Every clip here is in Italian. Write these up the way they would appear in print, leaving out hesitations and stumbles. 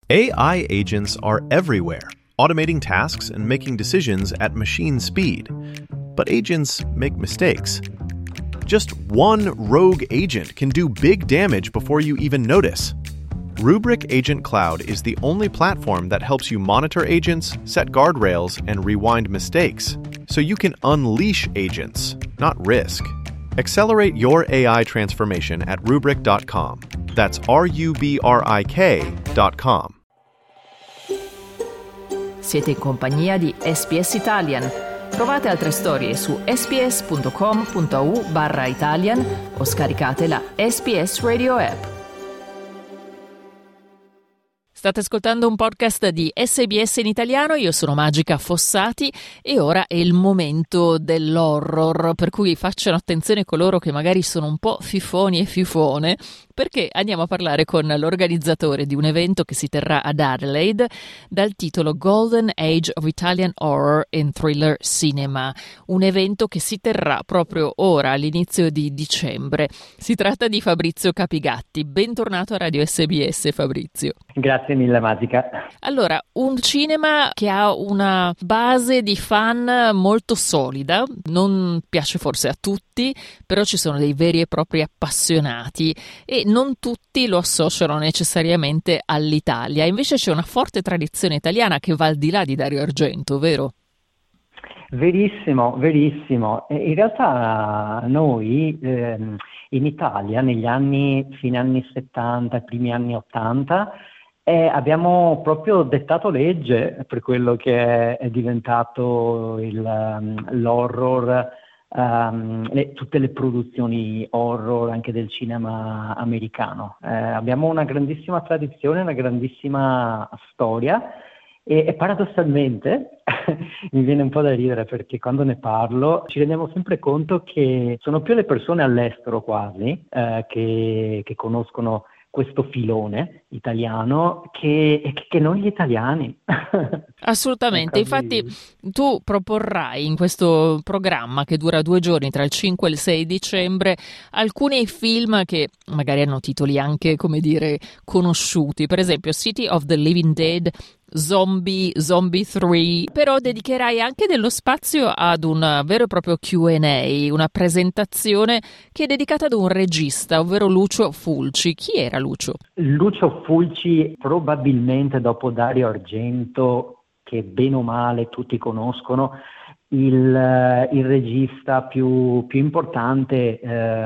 AI agents are everywhere, automating tasks and making decisions at machine speed. But agents make mistakes. Just one rogue agent can do big damage before you even notice. Rubrik Agent Cloud is the only platform that helps you monitor agents, set guardrails, and rewind mistakes, so you can unleash agents, not risk. Accelerate your AI transformation at Rubrik.com. That's RUBRIK.com. Siete in compagnia di SBS Italian. Trovate altre storie su sbs.com.au/Italian o scaricate la SBS Radio app. State ascoltando un podcast di SBS in italiano, io sono Magica Fossati e ora è il momento dell'horror, per cui facciano attenzione coloro che magari sono un po' fifoni e fifone, perché andiamo a parlare con l'organizzatore di un evento che si terrà ad Adelaide dal titolo Golden Age of Italian Horror and Thriller Cinema, un evento che si terrà proprio ora all'inizio di dicembre. Si tratta di Fabrizio Capigatti. Bentornato a Radio SBS, Fabrizio. Grazie mille, Magica. Allora, un cinema che ha una base di fan molto solida, non piace forse a tutti, però ci sono dei veri e propri appassionati e non tutti lo associano necessariamente all'Italia. Invece c'è una forte tradizione italiana che va al di là di Dario Argento, vero? Verissimo, verissimo. In realtà noi in Italia fine anni 70, primi anni 80, abbiamo proprio dettato legge per quello che è diventato l'horror, tutte le produzioni horror anche del cinema americano. Abbiamo una grandissima tradizione, una grandissima storia e paradossalmente mi viene un po' da ridere perché quando ne parlo ci rendiamo sempre conto che sono più le persone all'estero quasi che conoscono questo filone italiano che non gli italiani. Assolutamente, infatti tu proporrai in questo programma che dura 2 giorni tra il 5 e il 6 dicembre alcuni film che magari hanno titoli anche, come dire, conosciuti, per esempio City of the Living Dead, Zombie 3, però dedicherai anche dello spazio ad un vero e proprio Q&A, una presentazione che è dedicata ad un regista, ovvero Lucio Fulci. Chi era Lucio? Lucio Fulci, probabilmente dopo Dario Argento, che bene o male tutti conoscono, il regista più importante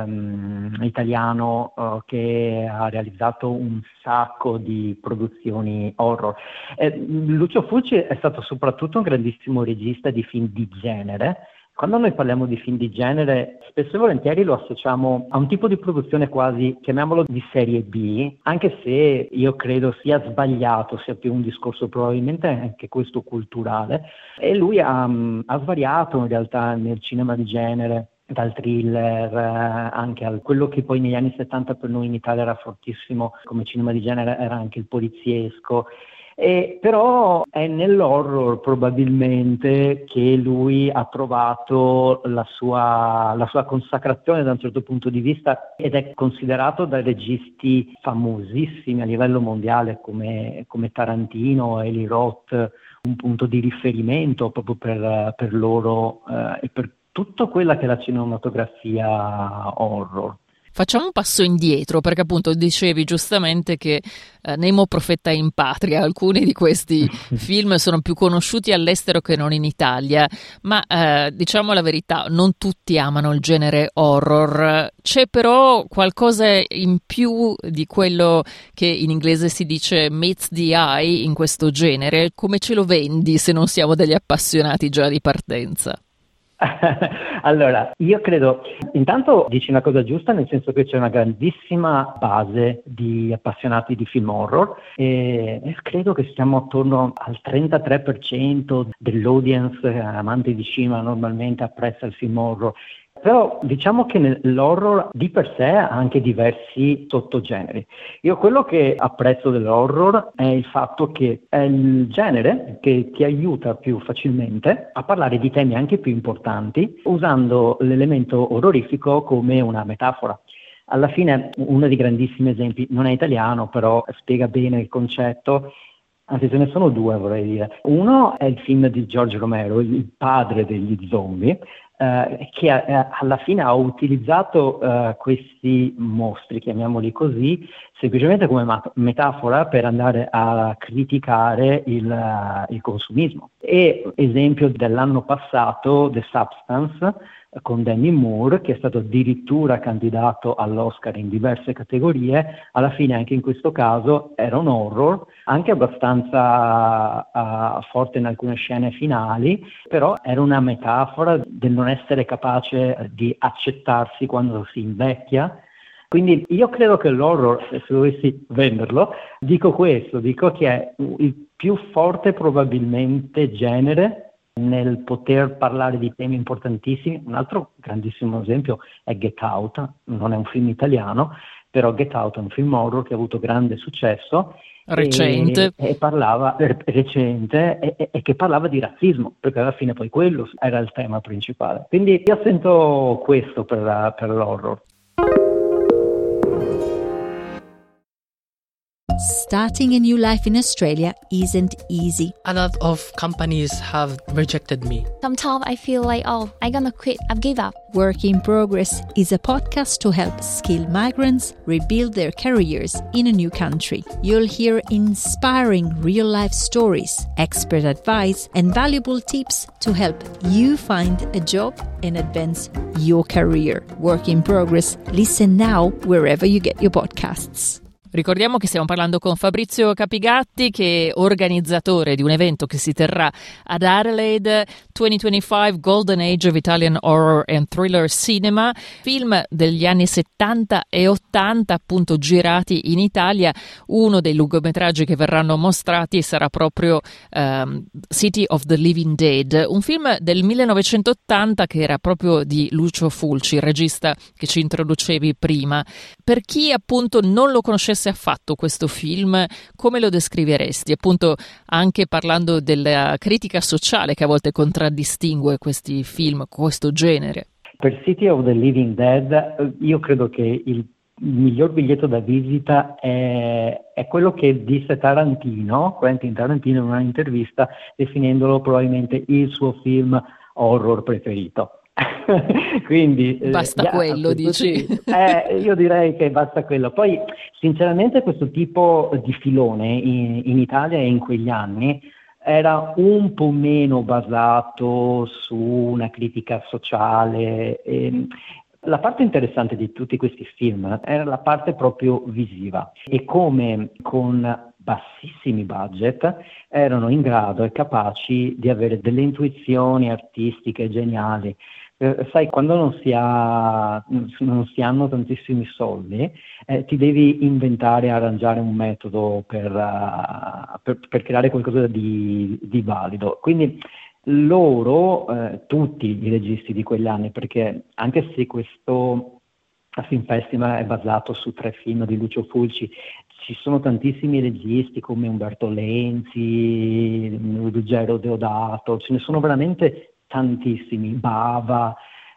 italiano che ha realizzato un sacco di produzioni horror. Lucio Fulci è stato soprattutto un grandissimo regista di film di genere. Quando noi parliamo di film di genere, spesso e volentieri lo associamo a un tipo di produzione quasi, chiamiamolo di serie B, anche se io credo sia sbagliato, sia più un discorso probabilmente anche questo culturale. E lui ha svariato in realtà nel cinema di genere, dal thriller anche a quello che poi negli anni 70 per noi in Italia era fortissimo come cinema di genere, era anche il poliziesco. Però è nell'horror probabilmente che lui ha trovato la sua consacrazione da un certo punto di vista ed è considerato dai registi famosissimi a livello mondiale come Tarantino, Eli Roth, un punto di riferimento proprio per loro e per tutta quella che è la cinematografia horror. Facciamo un passo indietro perché appunto dicevi giustamente che Nemo Profeta in Patria, alcuni di questi film sono più conosciuti all'estero che non in Italia, ma diciamo la verità, non tutti amano il genere horror. C'è però qualcosa in più di quello che in inglese si dice meets the eye in questo genere. Come ce lo vendi se non siamo degli appassionati già di partenza? Allora, io credo, intanto dici una cosa giusta, nel senso che c'è una grandissima base di appassionati di film horror e credo che siamo attorno al 33% dell'audience amante di cinema normalmente apprezza il film horror. Però diciamo che l'horror di per sé ha anche diversi sottogeneri. Io quello che apprezzo dell'horror è il fatto che è il genere che ti aiuta più facilmente a parlare di temi anche più importanti usando l'elemento orrorifico come una metafora. Alla fine uno dei grandissimi esempi, non è italiano però spiega bene il concetto, Anzi, ce ne sono due, vorrei dire. Uno è il film di George Romero, il padre degli zombie, che alla fine ha utilizzato questi mostri, chiamiamoli così, semplicemente come metafora per andare a criticare il consumismo. E esempio dell'anno passato, The Substance, con Demi Moore, che è stato addirittura candidato all'Oscar in diverse categorie. Alla fine anche in questo caso era un horror, anche abbastanza forte in alcune scene finali, però era una metafora del non essere capace di accettarsi quando si invecchia. Quindi io credo che l'horror, se dovessi venderlo, dico questo, dico che è il più forte probabilmente genere nel poter parlare di temi importantissimi. Un altro grandissimo esempio è Get Out, non è un film italiano, però Get Out è un film horror che ha avuto grande successo Recente. e parlava recente e che parlava di razzismo, perché alla fine poi quello era il tema principale. Quindi io sento questo per l'horror. Starting a new life in Australia isn't easy. A lot of companies have rejected me. Sometimes I feel like, I'm gonna quit, I've given up. Work in Progress is a podcast to help skilled migrants rebuild their careers in a new country. You'll hear inspiring real-life stories, expert advice, and valuable tips to help you find a job and advance your career. Work in Progress. Listen now wherever you get your podcasts. Ricordiamo che stiamo parlando con Fabrizio Capigatti, che è organizzatore di un evento che si terrà ad Adelaide, 2025 Golden Age of Italian Horror and Thriller Cinema, film degli anni 70 e 80 appunto girati in Italia. Uno dei lungometraggi che verranno mostrati sarà proprio City of the Living Dead, un film del 1980 che era proprio di Lucio Fulci, il regista che ci introducevi prima. Per chi appunto non lo conoscesse affatto questo film, come lo descriveresti? Appunto anche parlando della critica sociale che a volte contraddistingue questi film, questo genere. Per City of the Living Dead io credo che il miglior biglietto da visita è quello che disse Quentin Tarantino in una intervista, definendolo probabilmente il suo film horror preferito. Quindi basta quello, dici? Io direi che basta quello. Poi sinceramente questo tipo di filone in Italia e in quegli anni era un po' meno basato su una critica sociale. La parte interessante di tutti questi film era la parte proprio visiva e come con bassissimi budget erano in grado e capaci di avere delle intuizioni artistiche geniali. Sai, quando non si hanno tantissimi soldi, ti devi inventare e arrangiare un metodo per creare qualcosa di valido. Quindi loro, tutti i registi di quegli anni, perché anche se questo Film Festival è basato su 3 film di Lucio Fulci, ci sono tantissimi registi come Umberto Lenzi, Ruggero Deodato, ce ne sono veramente tantissimi, Bava,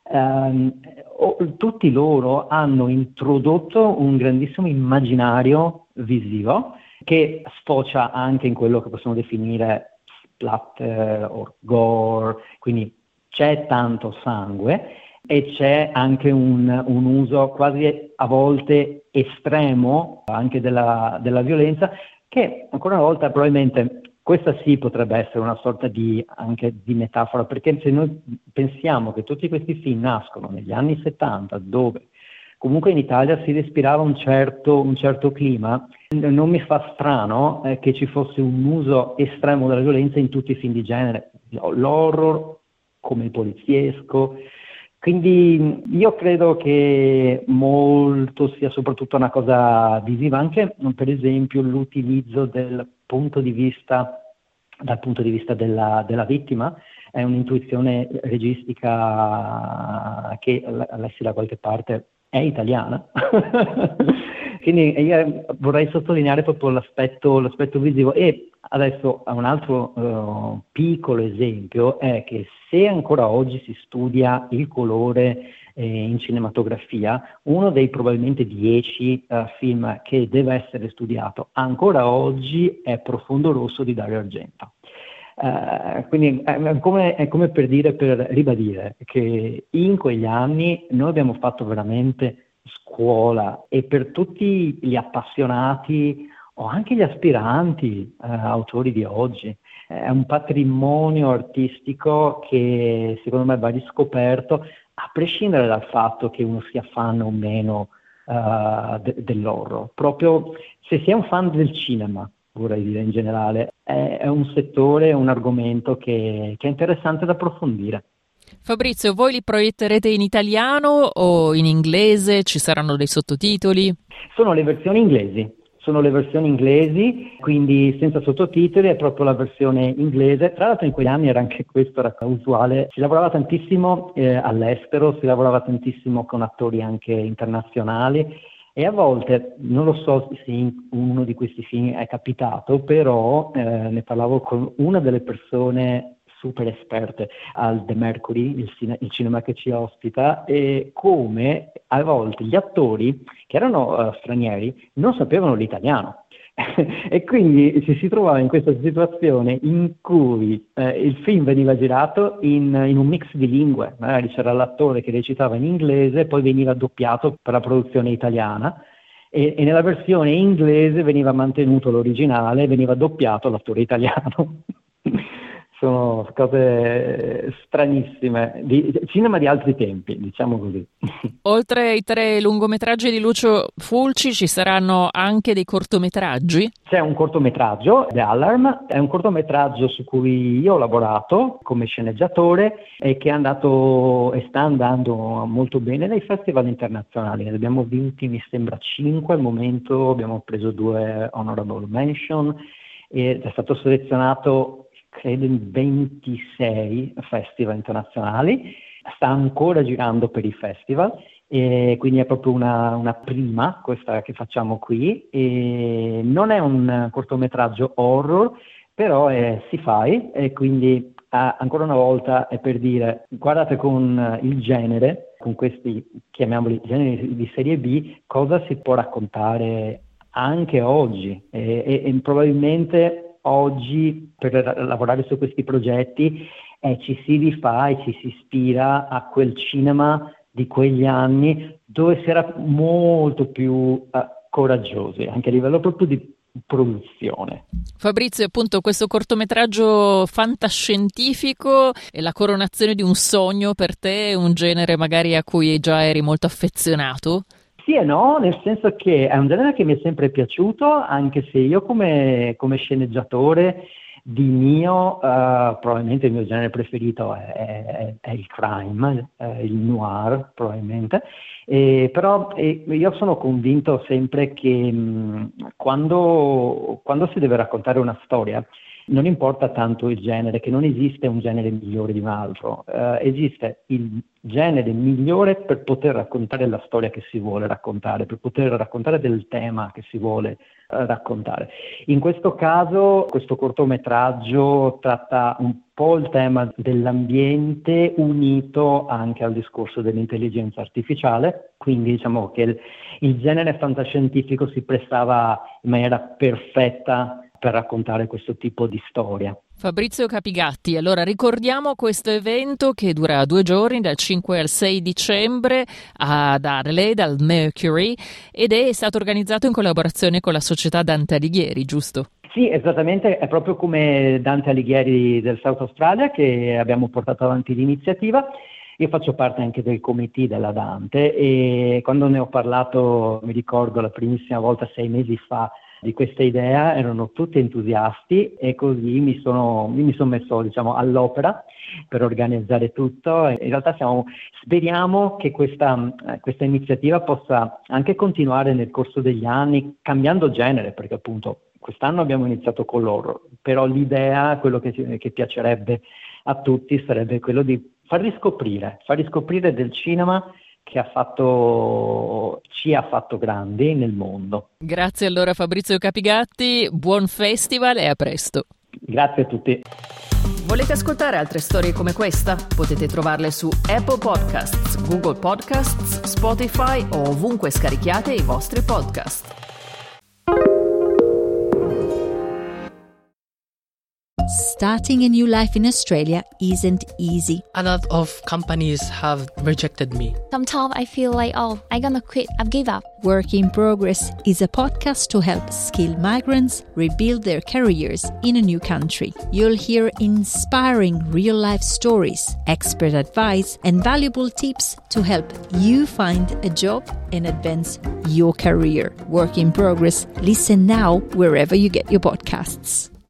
tutti loro hanno introdotto un grandissimo immaginario visivo che sfocia anche in quello che possiamo definire splatter o gore, quindi c'è tanto sangue e c'è anche un uso quasi a volte estremo anche della violenza, che ancora una volta probabilmente questa sì potrebbe essere una sorta anche di metafora, perché se noi pensiamo che tutti questi film nascono negli anni 70, dove comunque in Italia si respirava un certo clima, non mi fa strano che ci fosse un uso estremo della violenza in tutti i film di genere, l'horror come il poliziesco. Quindi io credo che molto sia soprattutto una cosa visiva, anche per esempio l'utilizzo dal punto di vista della vittima, è un'intuizione registica che lessi da qualche parte è italiana. Quindi io vorrei sottolineare proprio l'aspetto visivo. E adesso un altro piccolo esempio è che se ancora oggi si studia il colore in cinematografia, uno dei probabilmente 10 film che deve essere studiato ancora oggi è Profondo Rosso di Dario Argento. Quindi è come per ribadire che in quegli anni noi abbiamo fatto veramente scuola, e per tutti gli appassionati o anche gli aspiranti autori di oggi è un patrimonio artistico che secondo me va riscoperto, a prescindere dal fatto che uno sia fan o meno dell'horror. Proprio se si è un fan del cinema, vorrei dire in generale, è un settore, un argomento che è interessante da approfondire. Fabrizio, voi li proietterete in italiano o in inglese? Ci saranno dei sottotitoli? Sono le versioni inglesi, quindi senza sottotitoli, è proprio la versione inglese. Tra l'altro in quegli anni era anche questo, era usuale, si lavorava tantissimo all'estero, si lavorava tantissimo con attori anche internazionali, e a volte, non lo so se in uno di questi film è capitato, però ne parlavo con una delle persone super esperte al The Mercury, il cinema che ci ospita, e come a volte gli attori che erano stranieri non sapevano l'italiano e quindi ci si trovava in questa situazione in cui il film veniva girato in un mix di lingue, magari c'era l'attore che recitava in inglese e poi veniva doppiato per la produzione italiana, e nella versione inglese veniva mantenuto l'originale, veniva doppiato l'attore italiano. Sono cose stranissime, cinema di altri tempi, diciamo così. Oltre ai 3 lungometraggi di Lucio Fulci ci saranno anche dei cortometraggi? C'è un cortometraggio, The Alarm, è un cortometraggio su cui io ho lavorato come sceneggiatore e che è andato e sta andando molto bene nei festival internazionali. Ne abbiamo vinti, mi sembra, 5 al momento, abbiamo preso 2 honorable mention ed è stato selezionato credo in 26 festival internazionali, sta ancora girando per i festival, e quindi è proprio una prima questa che facciamo qui, e non è un cortometraggio horror, però è sci-fi, e quindi ancora una volta è per dire guardate con il genere, con questi chiamiamoli generi di serie B, cosa si può raccontare anche oggi, e probabilmente oggi per lavorare su questi progetti ci si rifà e ci si ispira a quel cinema di quegli anni dove si era molto più coraggiosi, anche a livello proprio di produzione. Fabrizio, appunto, questo cortometraggio fantascientifico è la coronazione di un sogno per te, un genere magari a cui già eri molto affezionato? Sì e no, nel senso che è un genere che mi è sempre piaciuto, anche se io come sceneggiatore di mio, probabilmente il mio genere preferito è il crime, il noir probabilmente, però io sono convinto sempre che quando si deve raccontare una storia, non importa tanto il genere, che non esiste un genere migliore di un altro, esiste il genere migliore per poter raccontare la storia che si vuole raccontare, per poter raccontare del tema che si vuole raccontare. In questo caso, questo cortometraggio tratta un po' il tema dell'ambiente unito anche al discorso dell'intelligenza artificiale, quindi diciamo che il genere fantascientifico si prestava in maniera perfetta per raccontare questo tipo di storia. Fabrizio Capigatti, allora ricordiamo questo evento che dura 2 giorni, dal 5 al 6 dicembre ad Adelaide, al Mercury, ed è stato organizzato in collaborazione con la società Dante Alighieri, giusto? Sì, esattamente, è proprio come Dante Alighieri del South Australia che abbiamo portato avanti l'iniziativa. Io faccio parte anche del committee della Dante e quando ne ho parlato, mi ricordo la primissima volta 6 mesi fa, di questa idea, erano tutti entusiasti e così mi sono messo, diciamo, all'opera per organizzare tutto. In realtà speriamo che questa iniziativa possa anche continuare nel corso degli anni, cambiando genere, perché appunto quest'anno abbiamo iniziato con l'horror, però l'idea, quello che piacerebbe a tutti sarebbe quello di far riscoprire del cinema che ci ha fatto grandi nel mondo. Grazie allora Fabrizio Capigatti, buon festival e a presto. Grazie a tutti. Volete ascoltare altre storie come questa? Potete trovarle su Apple Podcasts, Google Podcasts, Spotify o ovunque scarichiate i vostri podcast. Starting a new life in Australia isn't easy. A lot of companies have rejected me. Sometimes I feel like, I'm gonna quit. I've give up. Work in Progress is a podcast to help skilled migrants rebuild their careers in a new country. You'll hear inspiring real-life stories, expert advice, and valuable tips to help you find a job and advance your career. Work in Progress. Listen now wherever you get your podcasts.